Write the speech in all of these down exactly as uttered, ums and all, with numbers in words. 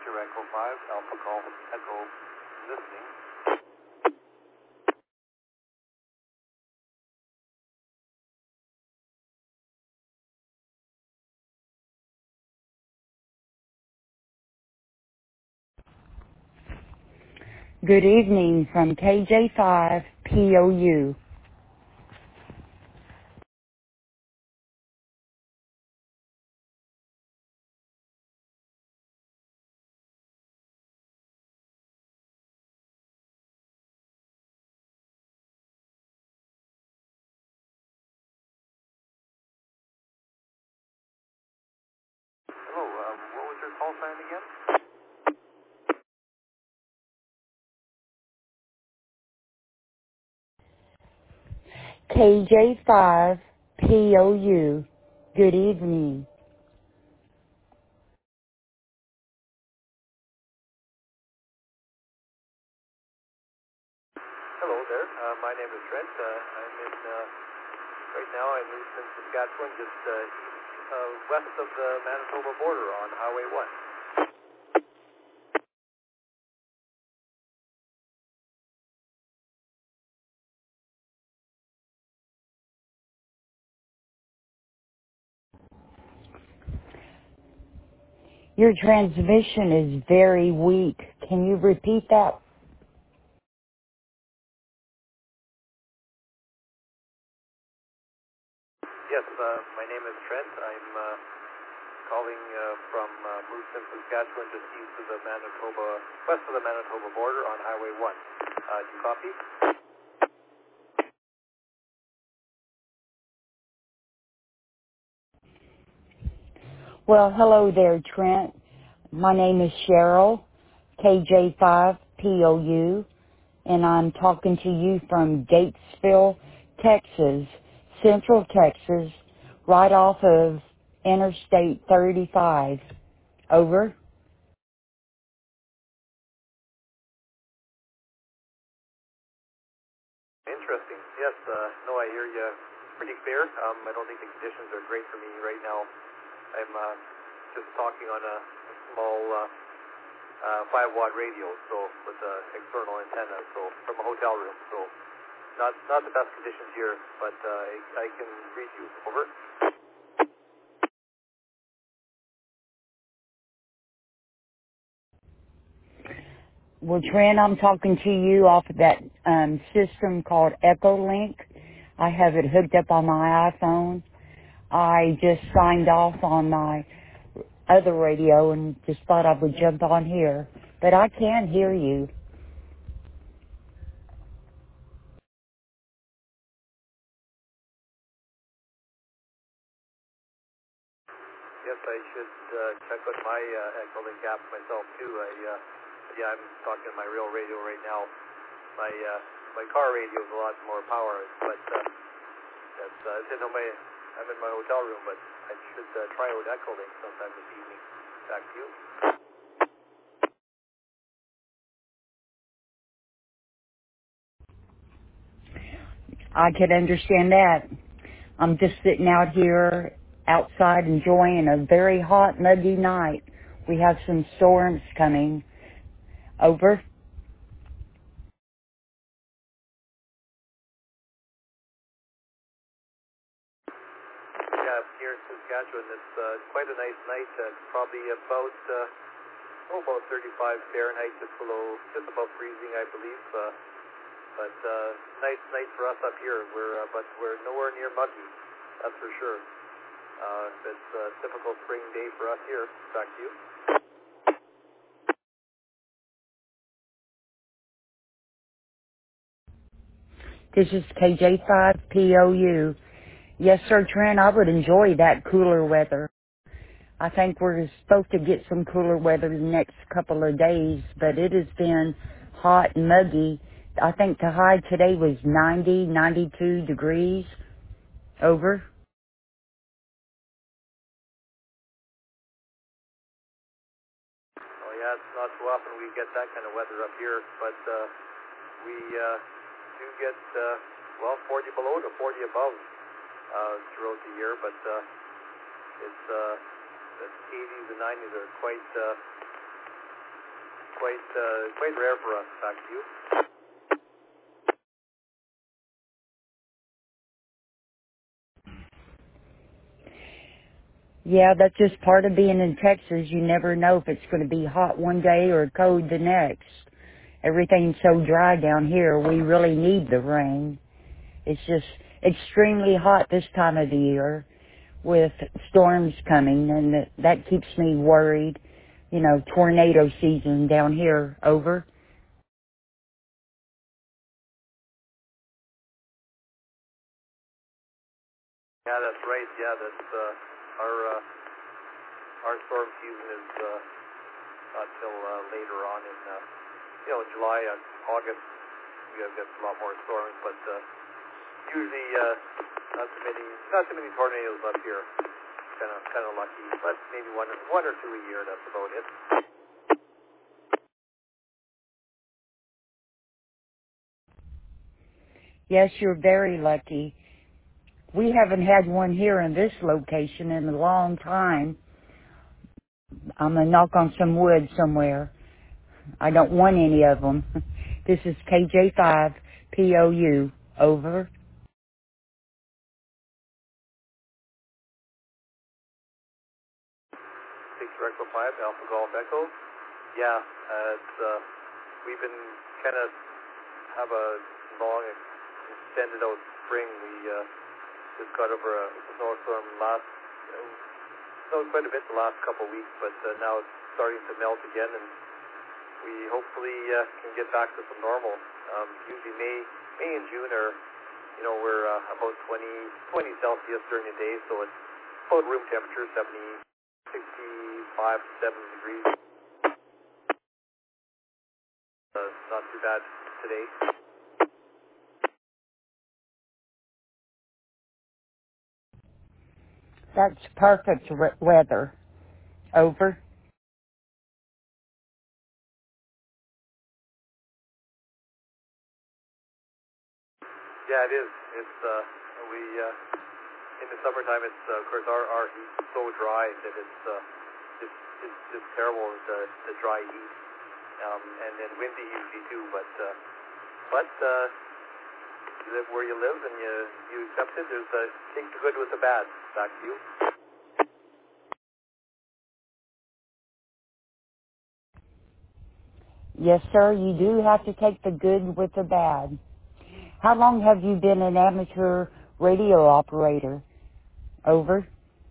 Victor Echo five, Alpha Golf Echo listening. Good evening from K J five P O U. Hello, uh, what was your call sign again? K J five P O U. Good evening. Hello there, uh, my name is Trent. Uh, I'm in, uh, right now I'm in Saskatchewan, just uh, east, uh, west of the Manitoba border on Highway one. Your transmission is very weak. Can you repeat that? Yes, uh, my name is Trent. I'm uh, calling uh, from uh, Mooston, Saskatchewan, just east of the Manitoba, west of the Manitoba border on Highway one. Uh, do you copy? Well, hello there, Trent. My name is Cheryl, K J five P O U, and I'm talking to you from Gatesville, Texas, Central Texas, right off of Interstate thirty-five. Over. Interesting. Yes, uh, no, I hear you pretty clear. Um, I don't think the conditions are great for me right now. I'm uh, just talking on a, a small uh, uh, five watt radio, so with an external antenna, so from a hotel room. So not not the best conditions here, but uh, I, I can read you. Over. Well, Trent, I'm talking to you off of that um, system called EchoLink. I have it hooked up on my iPhone. I just signed off on my other radio and just thought I would jump on here. But I can hear you. Yes, I should uh, check with my uh, EchoLink app myself too. I uh, yeah, I'm talking on my real radio right now. My uh, my car radio is a lot more power, but uh, that's uh, I didn't know my I'm in my hotel room, but I should uh, try out EchoLink sometime this evening. Back to you. I could understand that. I'm just sitting out here outside enjoying a very hot, muggy night. We have some storms coming. Over. Yeah, here in Saskatchewan, it's uh, quite a nice night. Uh, it's probably about uh, oh, about thirty-five Fahrenheit, just below, just above freezing, I believe. Uh, but uh, nice night for us up here. We're uh, but we're nowhere near muggy, that's for sure. Uh, it's a typical spring day for us here. Back to you. This is K J five P O U. Yes, sir, Trent, I would enjoy that cooler weather. I think we're supposed to get some cooler weather the next couple of days, but it has been hot and muggy. I think the high today was ninety, ninety-two degrees. Over. Oh yeah, it's not too often we get that kind of weather up here, but uh, we uh, do get uh, well forty below to forty above uh, throughout the year. But uh, it's uh, the eighties and nineties are quite uh, quite uh, quite rare for us. Back to you. Yeah, that's just part of being in Texas. You never know if it's going to be hot one day or cold the next. Everything's so dry down here. We really need the rain. It's just extremely hot this time of the year with storms coming, and that, that keeps me worried. You know, tornado season down here. Over. Yeah, that's right. Yeah, that's uh, our uh, our storm season is uh, not till uh, later on in uh, you know July and August. We have got a lot more storms, but uh, usually uh, not too many not too many tornadoes up here. Kind of kind of lucky, but maybe one one or two a year. That's about it. Yes, you're very lucky. We haven't had one here in this location in a long time. I'm going to knock on some wood somewhere. I don't want any of them. This is K J five P O U. Over. six Echo five, Alpha Golf Echo. Yeah, uh, it's, uh, we've been kind of have a long extended out spring. We uh, just got over a snowstorm last, you know, snowed quite a bit the last couple of weeks, but uh, now it's starting to melt again, and we hopefully uh, can get back to some normal. Um, usually May, May and June are, you know, we're uh, about twenty, twenty Celsius during the day, so it's about room temperature, seventy, sixty-five to seventy degrees. Uh, not too bad today. That's perfect re- weather. Over. Yeah, it is. It's uh, we uh, in the summertime. It's uh, of course our our heat's so dry that it's uh, it's it's just terrible the the dry heat, um, and then windy usually too. But uh, but uh, you live where you live and you you accept it. There's uh, take the good with the bad. Back to you. Yes, sir, you do have to take the good with the bad. How long have you been an amateur radio operator? Over.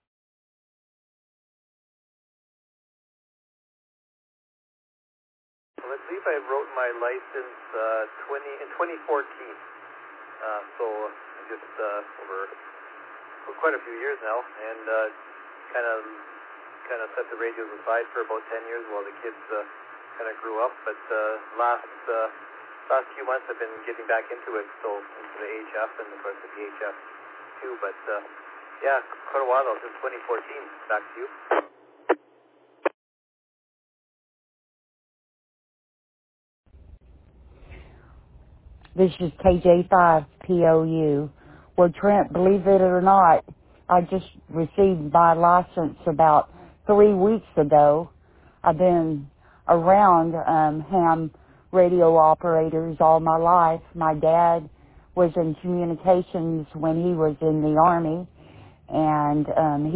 Well, I believe I wrote my license uh, twenty in twenty fourteen. Uh, so just uh, over for quite a few years now, and kind of kind of set the radios aside for about ten years while the kids uh, kind of grew up. But uh, last uh, last few months I've been getting back into it, so into the H F and of course the V H F too. But uh, yeah, quite a while though, since twenty fourteen. Back to you. This is K J five P O U. Well, Trent, believe it or not, I just received my license about three weeks ago. I've been around um, ham radio operators all my life. My dad was in communications when he was in the Army, and um,